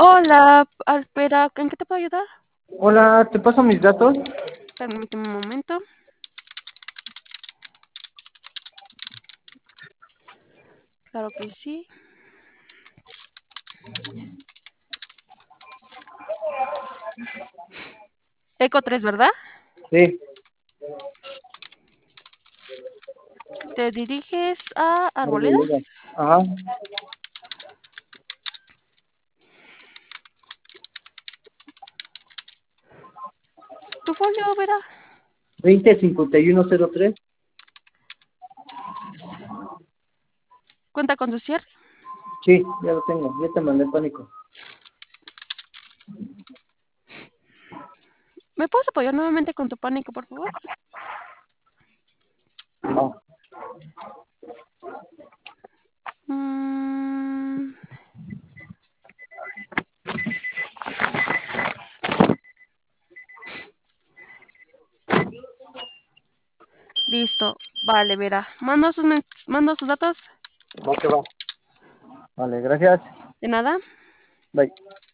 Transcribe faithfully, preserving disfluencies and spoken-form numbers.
Hola, ah, espera, ¿en qué te puedo ayudar? Hola, ¿te paso mis datos? Permíteme un momento. Claro que sí. Eco tres, ¿verdad? Sí. ¿Te diriges a Arboleda. Arboledas? Ajá. ¿Tu folio, verá? veinte cincuenta y uno cero tres. ¿Cuenta con su cierre? Sí, ya lo tengo. Ya te mandé pánico. ¿Me puedes apoyar nuevamente con tu pánico, por favor? No. Mm, listo. Vale, verá. Mando sus, men- mando sus datos. Va que va. Vale, gracias. De nada. Bye.